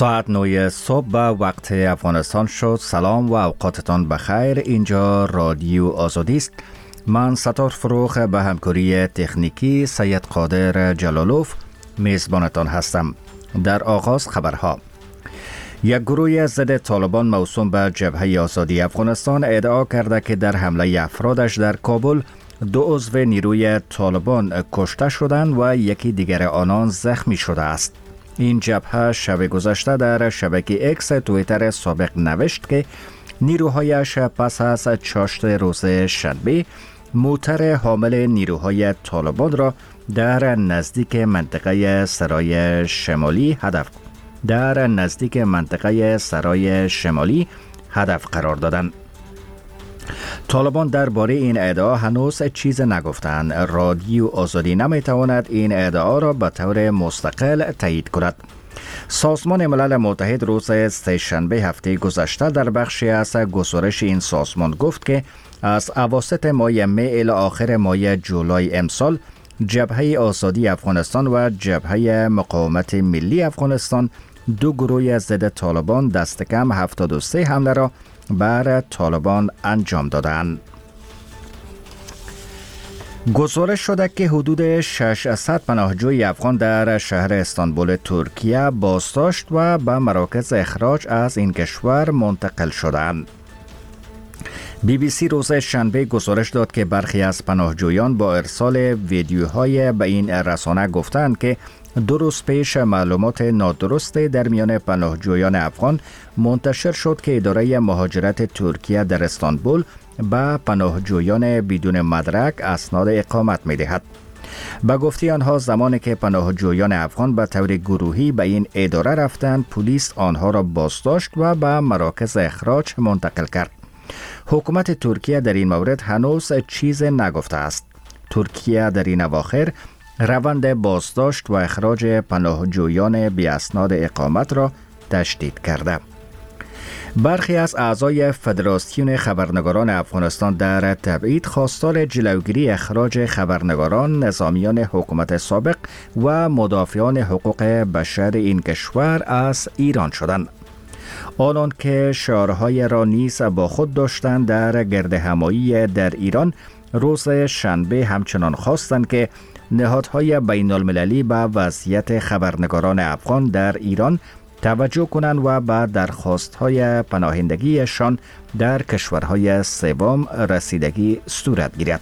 ساعت 9 صبح به وقت افغانستان شد. سلام و اوقاتتان بخیر. اینجا رادیو آزادی است. من ستار فروخ به همکاری تکنیکی سید قادر جلالوف میزبانتان هستم. در آغاز خبرها. یک گروه ضد طالبان موسوم به جبهه آزادی افغانستان ادعا کرده که در حمله افرادش در کابل 2 عضو نیروی طالبان کشته شدند و یکی دیگر آنان زخمی شده است. این جبهه شب گذشته در شبکه اکس توییتر سابق نوشت که نیروهایش پس از چاشت روز شنبه موتر حامل نیروهای طالبان را در نزدیک منطقه سرای شمالی هدف قرار دادند. طالبان درباره این ادعا هنوز چیز نگفتند. رادیو آزادی نمیتواند این ادعا را به طور مستقل تایید کند. سازمان ملل متحد روز سه‌شنبه هفته گذشته در بخشی از گزارش این سازمان گفت که از اواسط ماه می الی آخر ماه جولای امسال جبهه آزادی افغانستان و جبهه مقاومت ملی افغانستان 2 گروه ضد طالبان دست کم 73 حمله را بر طالبان انجام دادند. گزارش شده که حدود 600 پناهجوی افغان در شهر استانبول ترکیه بازداشت و به مراکز اخراج از این کشور منتقل شدند. BBC روز شنبه گزارش داد که برخی از پناهجویان با ارسال ویدیوهای به این رسانه گفتند که 2 روز پیش معلومات نادرست در میان پناهجویان افغان منتشر شد که اداره مهاجرت ترکیه در استانبول به پناهجویان بدون مدرک اسناد اقامت می‌دهد. به گفته آنها زمانی که پناهجویان افغان به طور گروهی به این اداره رفتند، پلیس آنها را بازداشت و به مراکز اخراج منتقل کرد. حکومت ترکیه در این مورد هنوز چیز نگفته است. ترکیه در این اواخر روند بازداشت و اخراج پناهجویان بی اسناد اقامت را تشدید کرده. برخی از اعضای فدراسیون خبرنگاران افغانستان در تبعید خواستار جلوگیری اخراج خبرنگاران، نظامیان حکومت سابق و مدافعان حقوق بشر این کشور از ایران شدند. آنان که شعارهای را نیز با خود داشتند در گردهمایی در ایران روز شنبه همچنان خواستند که نهادهای بین المللی به وضعیت خبرنگاران افغان در ایران توجه کنند و به درخواستهای پناهندگیشان در کشورهای سوم رسیدگی صورت گیرد.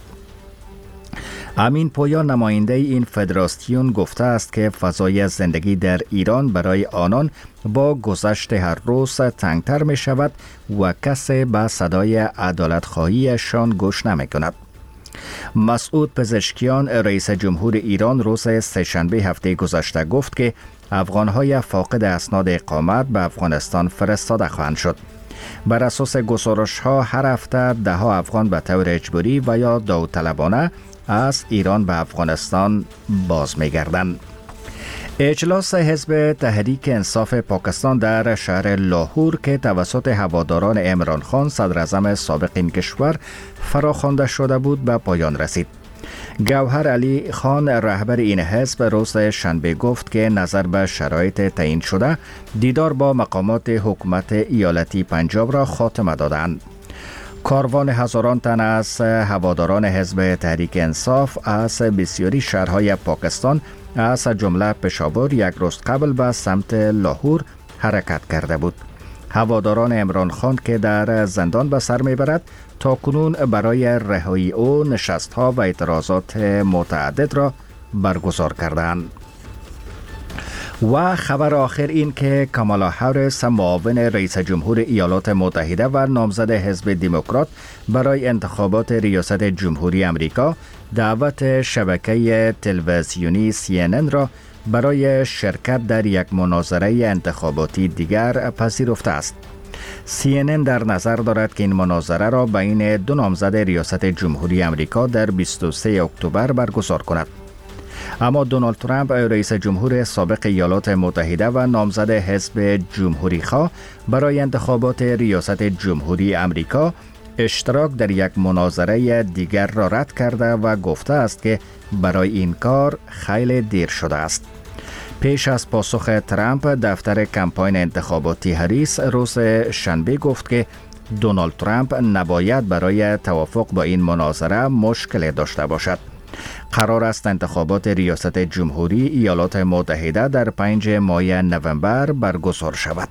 امین پویا نماینده این فدراسیون گفته است که فضای زندگی در ایران برای آنان با گذشت هر روز تنگتر می شود و کسی به صدای عدالت خواهیشان گوش نمی کند. مسعود پزشکیان رئیس جمهور ایران روز سه‌شنبه هفته گذشته گفت که افغانهای فاقد اسناد اقامت به افغانستان فرستاده خواهند شد. بر اساس گزارش‌ها هر هفته 10 افغان به طور اجباری و یا داوطلبانه از ایران به افغانستان باز می‌گردند. اجلاس حزب تحریک انصاف پاکستان در شهر لاهور که توسط هواداران عمران خان صدر اعظم سابق این کشور فراخوانده شده بود به پایان رسید. گوهر علی خان رهبر این حزب روز شنبه گفت که نظر به شرایط تعیین شده دیدار با مقامات حکومت ایالتی پنجاب را خاتمه دادند. کاروان هزاران تن از هواداران حزب تحریک انصاف از بسیاری شهرهای پاکستان از جمله پشاور یک روز قبل به سمت لاهور حرکت کرده بود. هواداران عمران خان که در زندان به سر میبرد تا کنون برای رهایی او نشست‌ها و اعتراضات متعدد را برگزار کردند. و خبر آخر این که کامالا هریس معاون رئیس جمهور ایالات متحده و نامزد حزب دموکرات برای انتخابات ریاست جمهوری آمریکا دعوت شبکه تلویزیونی CNN را برای شرکت در یک مناظره انتخاباتی دیگر پذیرفته است. CNN در نظر دارد که این مناظره را بین 2 نامزد ریاست جمهوری آمریکا در 23 اکتبر برگزار کند. اما دونالد ترامپ رئیس جمهور سابق ایالات متحده و نامزد حزب جمهوری خواه برای انتخابات ریاست جمهوری آمریکا اشتراک در یک مناظره دیگر را رد کرده و گفته است که برای این کار خیلی دیر شده است. پیش از پاسخ ترامپ، دفتر کمپاین انتخاباتی هریس روز شنبه گفت که دونالد ترامپ نباید برای توافق با این مناظره مشکل داشته باشد. قرار است انتخابات ریاست جمهوری ایالات متحده در 5 ماه نوامبر برگزار شود.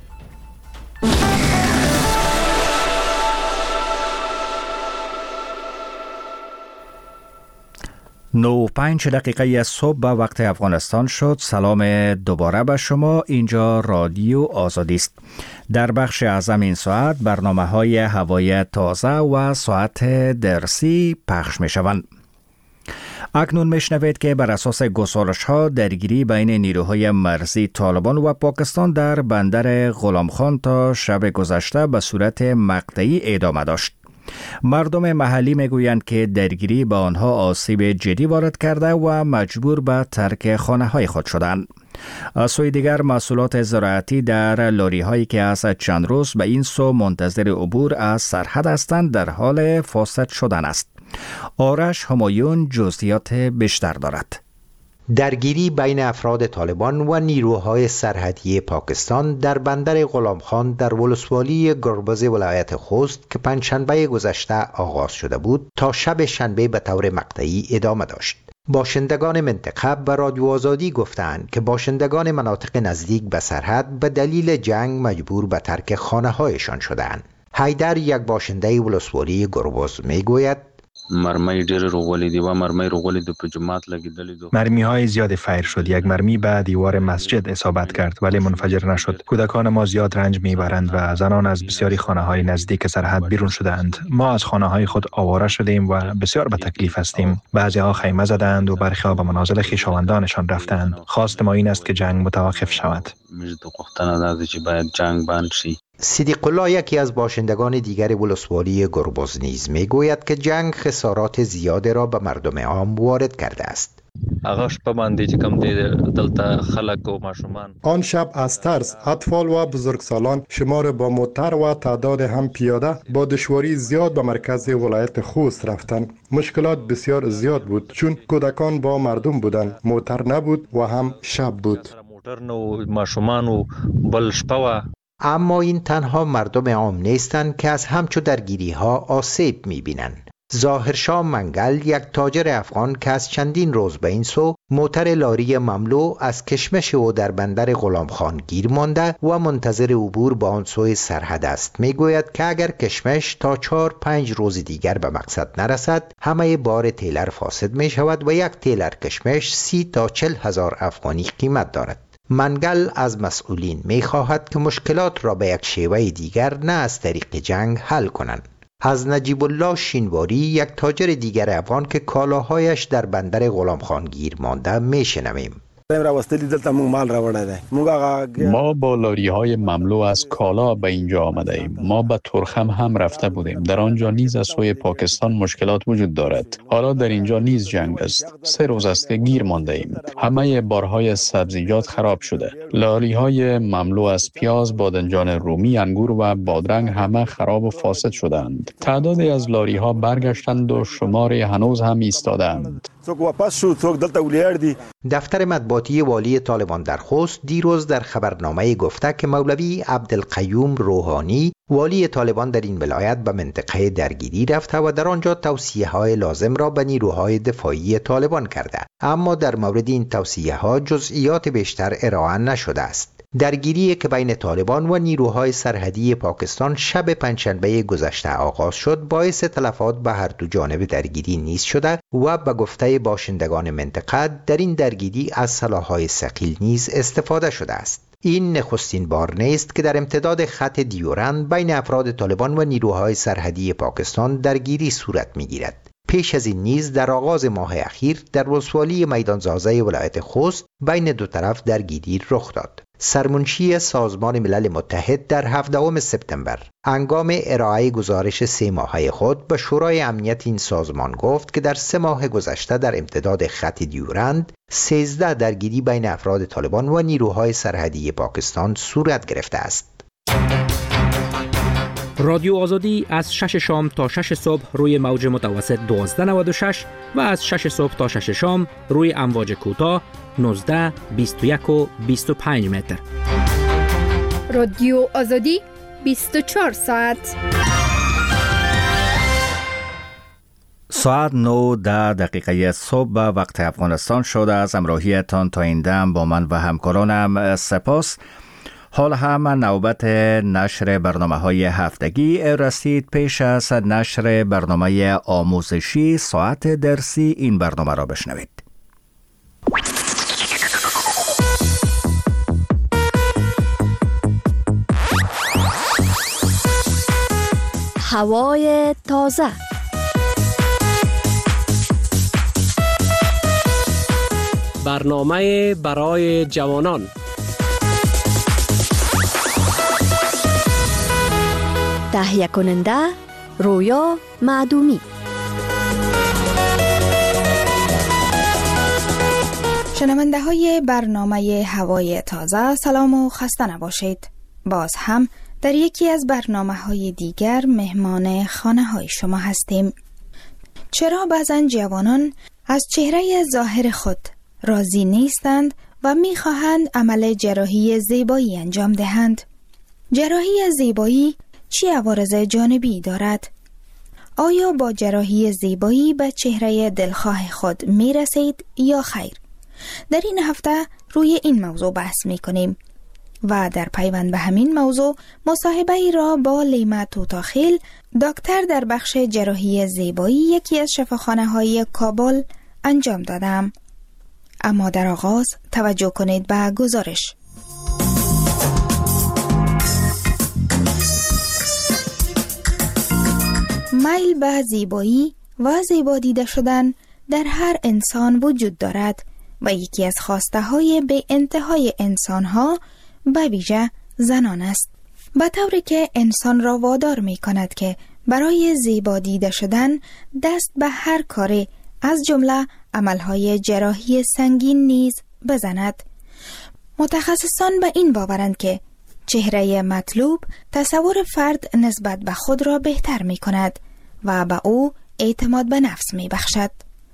9:05 دقیقه صبح به وقت افغانستان شد. سلام دوباره به شما. اینجا رادیو آزادی است. در بخش اعظم این ساعت برنامه‌های هوای تازه و ساعت درسی پخش می‌شوند. اکنون میشنوید که بر اساس گزارش‌ها درگیری بین نیروهای مرزی طالبان و پاکستان در بندر غلامخان تا شب گذشته به صورت مقطعی ادامه داشت. مردم محلی میگویند که درگیری به آنها آسیب جدی وارد کرده و مجبور به ترک خانه‌های خود شدند. از سوی دیگر محصولات زراعتی در لاری‌هایی که از چند روز به این سو منتظر عبور از سرحد هستند در حال فاسد شدن است. آرش همایون جزئیات بیشتر دارد. درگیری بین افراد طالبان و نیروهای سرحدی پاکستان در بندر غلامخان در ولسوالی گربز ولایت خوست که پنجشنبه گذشته آغاز شده بود تا شب شنبه به طور مقطعی ادامه داشت. باشندگان منطقه به رادیو آزادی گفتند که باشندگان مناطق نزدیک به سرحد به دلیل جنگ مجبور به ترک خانه‌هایشان شدند. حیدر، یک باشنده ولسوالی گربز، میگوید مرمی ډېر روغولې و مرمی روغولې په جماعت لګیدلې. مرمی های زیاد فیر شد. یک مرمی به دیوار مسجد اصابت کرد ولی منفجر نشد. کودکان ما زیاد رنج میبرند و زنان از بسیاری خانه های نزدیک سرحد بیرون شدند. ما از خانه های خود آواره شدیم و بسیار به تکلیف هستیم. بعضی ها خیمه زدند و برخی ها به منازل خویشاوندانشان رفتند. خواست ما این است که جنگ متوقف شود. صدیق الله، یکی از باشندگان دیگر ولسوالی گربز، نیز میگوید که جنگ خسارات زیاد را به مردم عام وارد کرده است. آن شب از ترس اطفال و بزرگسالان شمار با موتر و تعداد هم پیاده با دشواری زیاد به مرکز ولایت خوست رفتند. مشکلات بسیار زیاد بود چون کودکان با مردم بودند، موتر نبود و هم شب بود. اما این تنها مردم عام نیستند که از همچو درگیری ها آسیب می‌بینند. ظاهرشاه منگل، یک تاجر افغان که از چندین روز به این سو موتر لاری مملو از کشمش او در بندر غلامخان گیر مانده و منتظر عبور به آن سوی سرحد است، میگوید که اگر کشمش تا 4-5 روز دیگر به مقصد نرسد، همه بار تیلر فاسد می شود و یک تیلر کشمش 30 تا 40 هزار افغانی قیمت دارد. منگل از مسئولین می خواهد که مشکلات را به یک شیوه دیگر نه از طریق جنگ حل کنند. از نجیب الله شینواری، یک تاجر دیگر افغان که کالاهایش در بندر غلامخان گیر مانده، می شنویم. ما با لاری های مملو از کالا به اینجا آمده ایم. ما به ترخم هم رفته بودیم. در آنجا نیز از سوی پاکستان مشکلات وجود دارد. حالا در اینجا نیز جنگ است. 3 روز است که گیر مانده ایم. همه بارهای سبزیجات خراب شده. لاری های مملو از پیاز، بادنجان رومی، انگور و بادرنگ همه خراب و فاسد شدند. تعدادی از لاری ها برگشتند و شماری هنوز هم ایستادند. دفتر مطبوعاتی والی طالبان در خوست دیروز در خبرنامه گفته که مولوی عبدالقیوم روحانی، والی طالبان در این ولایت، به منطقه درگیری رفته و در آنجا توصیه‌های لازم را به نیروهای دفاعی طالبان کرده، اما در مورد این توصیه‌ها جزئیات بیشتر ارائه نشده است. درگیری که بین طالبان و نیروهای سرحدی پاکستان شب پنجشنبه گذشته آغاز شد، باعث تلفات به هر دو جانب درگیری نیز شده و به گفته باشندگان منطقه در این درگیری از سلاح‌های ثقیل نیز استفاده شده است. این نخستین بار نیست که در امتداد خط دیورند بین افراد طالبان و نیروهای سرحدی پاکستان درگیری صورت می‌گیرد. پیش از این نیز در آغاز ماه اخیر در ولسوالی میدانزازه ولایت خوست بین دو طرف درگیری رخ داد. سرمنشی سازمان ملل متحد در 17 سپتامبر هنگام ارائه گزارش 3 ماهه خود به شورای امنیت این سازمان گفت که در 3 ماه گذشته در امتداد خط دیورند 13 درگیری بین افراد طالبان و نیروهای سرحدی پاکستان صورت گرفته است. رادیو آزادی از 6 شام تا 6 صبح روی موج متوسط 1296 و از 6 صبح تا 6 شام روی امواج کوتاه 19، 21 و 25 متر. رادیو آزادی 24 ساعت. ساعت 9:10 صبح به وقت افغانستان شده. از همراهیتان تا این دم با من و همکارانم سپاس. حال هم نوبت نشر برنامه‌های هفتگی رسید. پیش از نشر برنامه آموزشی ساعت درسی این برنامه را بشنوید. هوای تازه. برنامه برای جوانان. تهیه کننده رویا معدومی. شنونده های برنامه هوای تازه، سلام و خسته نباشید. باز هم در یکی از برنامه های دیگر مهمان خانه های شما هستیم. چرا بعضن جوانان از چهره ظاهر خود راضی نیستند و میخواهند عمل جراحی زیبایی انجام دهند؟ جراحی زیبایی چه عوارض جانبی دارد؟ آیا با جراحی زیبایی به چهره دلخواه خود میرسید یا خیر؟ در این هفته روی این موضوع بحث میکنیم و در پیوند به همین موضوع مصاحبه ای را با لیما توتاخیل، دکتر در بخش جراحی زیبایی یکی از شفاخانه های کابل انجام دادم. اما در آغاز توجه کنید به گزارش. میل به زیبایی و زیبا دیده شدن در هر انسان وجود دارد و یکی از خواسته های به انتهای انسان ها به ویژه زنان است، به طوری که انسان را وادار می کند که برای زیبا دیده شدن دست به هر کاری از جمله عملهای جراحی سنگین نیز بزند. متخصصان به این باورند که چهره مطلوب تصور فرد نسبت به خود را بهتر می کند و به او اعتماد به نفس می بخشد.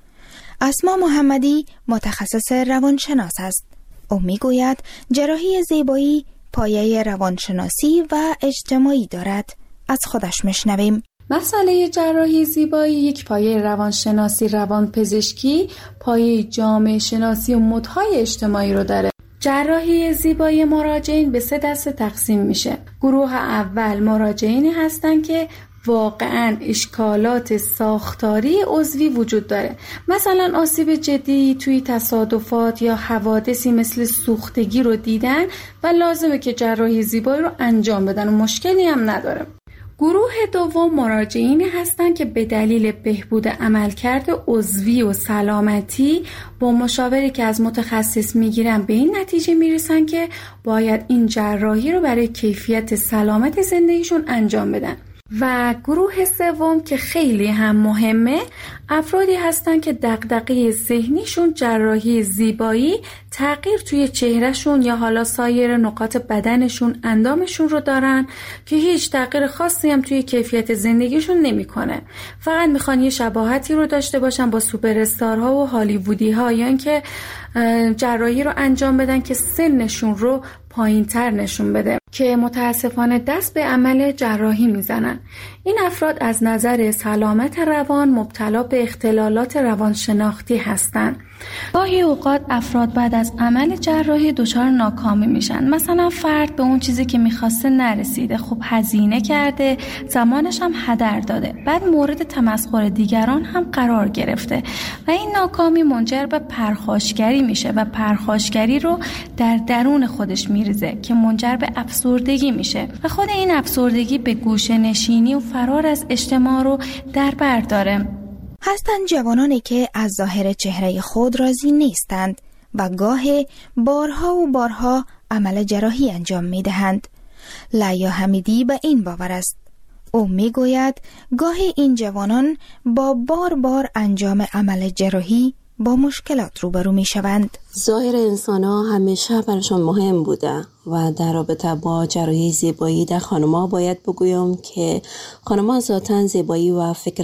اسما محمدی متخصص روانشناس است. او می گوید جراحی زیبایی پایه روانشناسی و اجتماعی دارد. از خودش میشنویم. مسئله جراحی زیبایی یک پایه روانشناسی، روانپزشکی، پایه جامعه شناسی و مدهای اجتماعی رو داره. جراحی زیبایی مراجعین به 3 دسته تقسیم میشه. گروه اول مراجعینی هستن که واقعاً اشکالات ساختاری عضوی وجود داره، مثلا آسیب جدی توی تصادفات یا حوادثی مثل سوختگی رو دیدن و لازمه که جراحی زیبایی رو انجام بدن و مشکلی هم نداره. گروه دوم مراجعینی هستند که به دلیل بهبود عملکرد عضوی و سلامتی با مشاوری که از متخصص میگیرن به این نتیجه میرسن که باید این جراحی رو برای کیفیت سلامت زندگیشون انجام بدن. و گروه سوم که خیلی هم مهمه، افرادی هستن که دغدغه ذهنیشون جراحی زیبایی، تغییر توی چهرهشون یا حالا سایر نقاط بدنشون، اندامشون رو دارن که هیچ تغییر خاصی هم توی کیفیت زندگیشون نمیکنه. فقط میخوان یه شباهتی رو داشته باشن با سوپر استارها و هالیوودی ها، یا اینکه جراحی رو انجام بدن که سنشون رو پایین‌تر نشون بده، که متاسفانه دست به عمل جراحی میزنن. این افراد از نظر سلامت روان مبتلا به اختلالات روانشناختی هستند. گاهی اوقات افراد بعد از عمل جراحی دچار ناکامی میشن. مثلا فرد به اون چیزی که میخواسته نرسیده، خب هزینه کرده، زمانش هم هدر داده، بعد مورد تمسخر دیگران هم قرار گرفته و این ناکامی منجر به پرخاشگری میشه و پرخاشگری رو در درون خودش میریزه که منجر به افسردگی میشه و خود این افسردگی به گوشه نشینی و فرار از اجتماع رو در بر داره. هستند جوانانی که از ظاهر چهره خود راضی نیستند و گاه بارها و بارها عمل جراحی انجام می دهند. لیا حمیدی به این باور است. او می گوید گاه این جوانان با بار بار انجام عمل جراحی با مشکلات روبرو می شوند. ظاهر انسان ها همیشه برشان مهم بوده و در رابطه با جراحی زیبایی در خانم‌ها باید بگویم که خانم‌ها ذاتاً زیبایی و فکر